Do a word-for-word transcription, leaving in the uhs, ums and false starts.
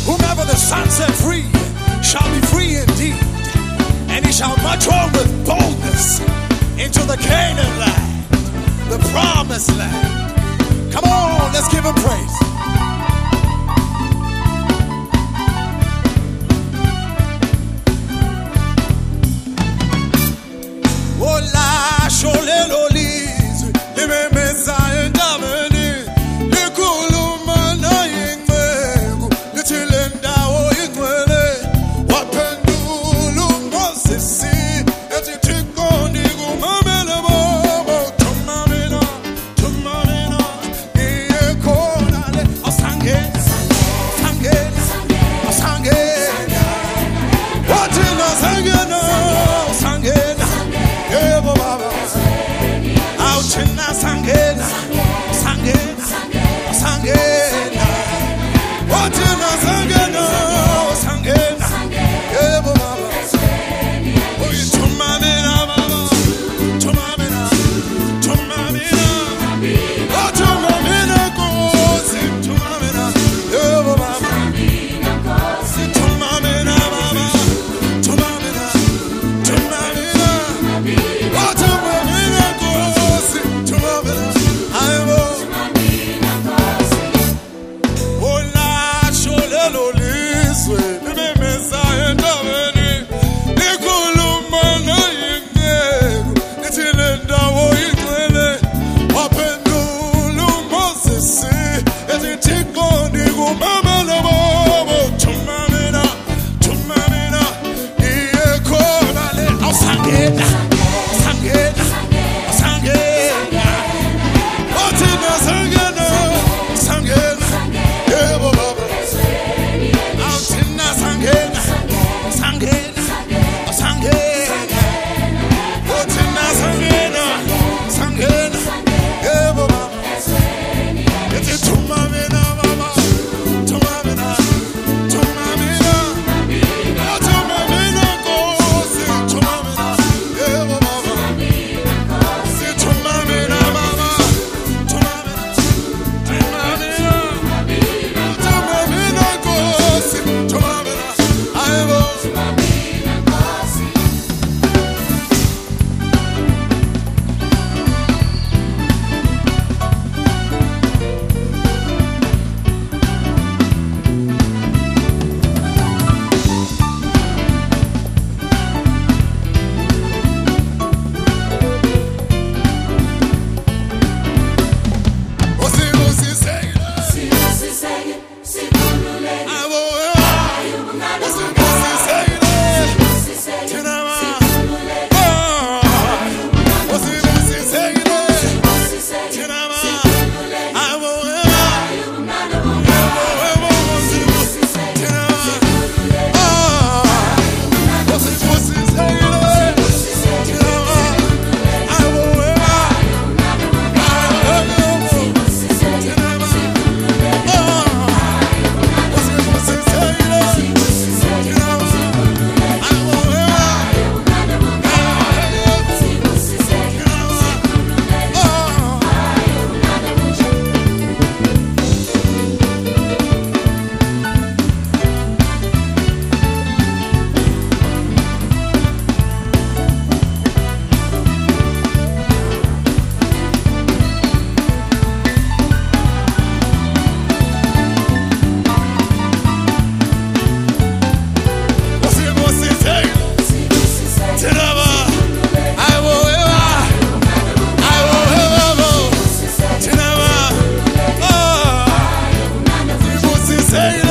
Whomever the Son set free shall be free indeed, and he shall march on with boldness into the Canaan land, the promised land. Come on, let's give him praise. Ola sholelo lizwi limemeza endabeni likhuluma nayingceku lithi le ndawo ingcwele waphendula uMoses ethi Thixo ndikumamele bobo thuma mina thuma mina ngiye khona le awusangena sangena awusangena wathi nasangena awusangena yebo baba awuthina sangena sangena sangena wathina sangena sangena yebo baba uyithuma mina baba thuma mina thuma mina wathuma mina Nkosi thuma mina yebo baba thuma mina baba thuma mina thuma mina wathuma mina Nkosi thuma mina ayebo ola sholelo lizwe limemeza endabeni likhuluma nayingceku lithi le ndawo ingcwele waphendula uMoses ethi Thixo ndikumamele bobo thuma mina thuma mina ngiye khona le awusangena sangena sangena wathina sangena sangena yebo baba awuthina sangena sangena sangena wathina sangena sangena yebo baba ethi thuma mina baba thuma mina thuma mina wathuma mina Nkosi thuma mina yebo baba thuma mina baba thuma mina thuma mina Nkosi thuma mina ayebo say